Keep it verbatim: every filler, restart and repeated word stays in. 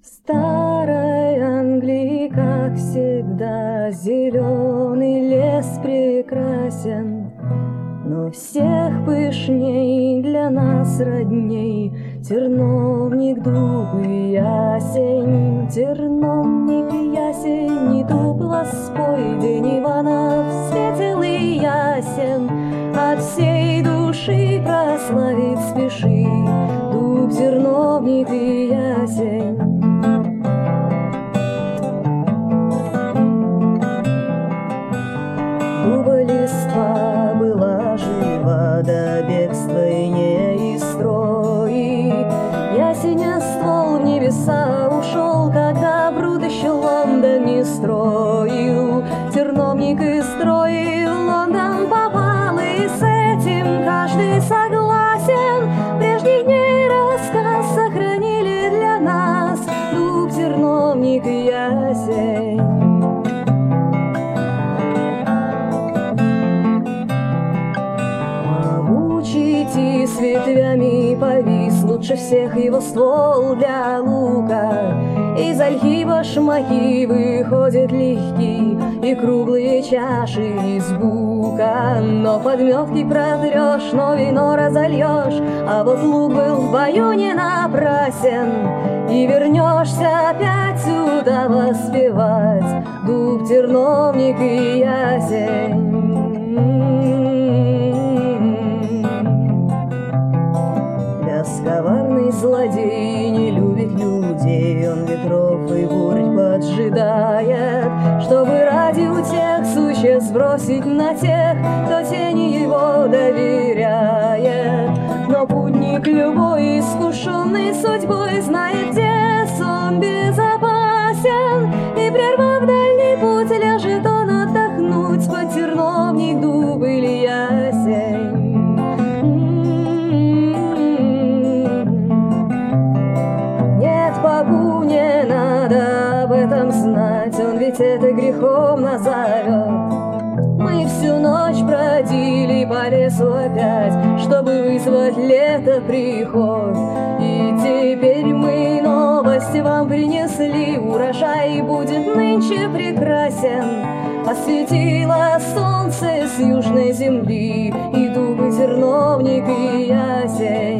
Старой Англии, как всегда, зеленый лес прекрасен, но всех пышней для нас родней терновник, дуб и ясень. Терновник и ясень, и дуб воспой, день Иванов светел и ясен. От всей души прославить спеши дуб, терновник и ясень. Дуба листва была жива до бегства и не из строи. Ясеня ствол в небеса ушел, когда Брут еще Лондон не строил. Терновник и строил, Лондон попал, и с этим каждый согласен. Прежних дней рассказ сохранили для нас дуб, терновник и ясень. И с ветвями повис лучше всех его ствол для лука. Из ольхи башмаки выходят легкий и круглые чаши из бука. Но подметки протрешь, но вино разольешь, а вот лук был в бою не напрасен. И вернешься опять сюда воспевать дуб, терновник и ясень. Коварный злодей не любит людей, он ветров и бурь поджидает, чтобы ради утех существ сбросить на тех, кто тени его доверяет. Но путник любой, искушенный судьбой, знает, где сон безопасен, и, прервав дальний путь, ляжет он отдохнуть под терновник, дуб или ясень. Богу не надо об этом знать, он ведь это грехом назовет. Мы всю ночь бродили по лесу опять, чтобы вызвать лето приход. И теперь мы новости вам принесли, урожай будет нынче прекрасен. Осветило солнце с южной земли и дуб, и терновник, и ясень.